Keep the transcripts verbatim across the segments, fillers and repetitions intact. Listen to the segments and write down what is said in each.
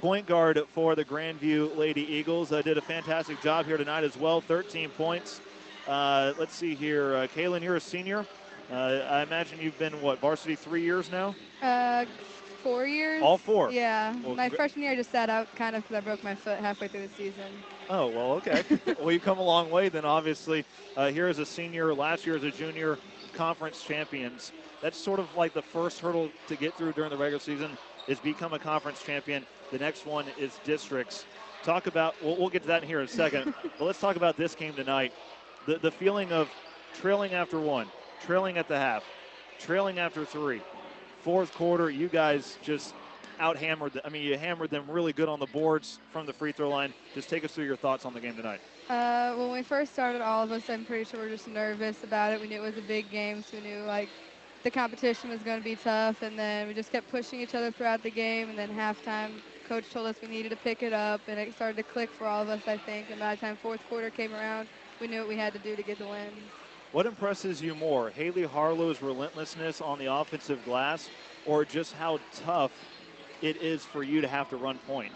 point guard for the Grandview Lady Eagles. Uh, did a fantastic job here tonight as well, thirteen points. Uh, let's see here. Uh, Kaylin, you're a senior. Uh, I imagine you've been, what, varsity three years now? Uh, four years. All four? Yeah. Well, My congr- freshman year I just sat out kind of because I broke my foot halfway through the season. Oh, well, okay. Well, you've come a long way then, obviously. Uh, here as a senior, last year as a junior, conference champions. That's sort of like the first hurdle to get through during the regular season is become a conference champion. The next one is districts. Talk about, we'll, we'll get to that in here in a second, but let's talk about this game tonight. The, the feeling of trailing after one, trailing at the half, trailing after three. Fourth quarter, you guys just out-hammered them. I mean, you hammered them really good on the boards from the free throw line. Just take us through your thoughts on the game tonight. Uh, when we first started, all of us, I'm pretty sure, were just nervous about it. We knew it was a big game, so we knew like the competition was going to be tough. And then we just kept pushing each other throughout the game. And then halftime, coach told us we needed to pick it up, and it started to click for all of us, I think. And by the time fourth quarter came around, we knew what we had to do to get the win. What impresses you more, Haley Harlow's relentlessness on the offensive glass, or just how tough it is for you to have to run point?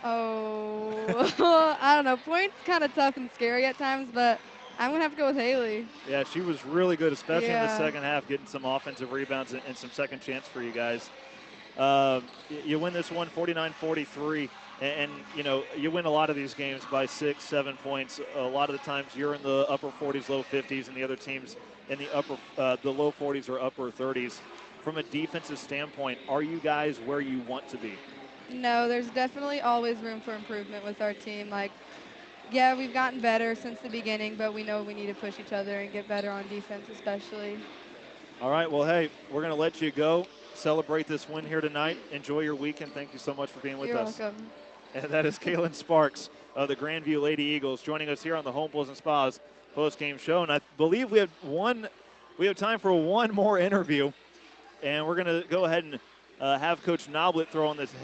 Oh, I don't know. Point's kind of tough and scary at times, but I'm going to have to go with Haley. Yeah, she was really good, especially in the Yeah. second half, getting some offensive rebounds and, and some second chance for you guys. Um, y- you win this one forty-nine forty-three, and, and, you know, you win a lot of these games by six, seven points. A lot of the times you're in the upper forties, low fifties, and the other teams in the upper, uh, the low forties or upper thirties. From a defensive standpoint, are you guys where you want to be? No, there's definitely always room for improvement with our team. Like, yeah, we've gotten better since the beginning, but we know we need to push each other and get better on defense, especially. All right, well, hey, we're going to let you go. Celebrate this win here tonight. Enjoy your weekend. Thank you so much for being with You're us. welcome. And that is Kaylin Sparks of the Grandview Lady Eagles joining us here on the Home Pleasant Spas post-game show. And I believe we have one, we have time for one more interview. And we're going to go ahead and uh, have Coach Noblet throw on this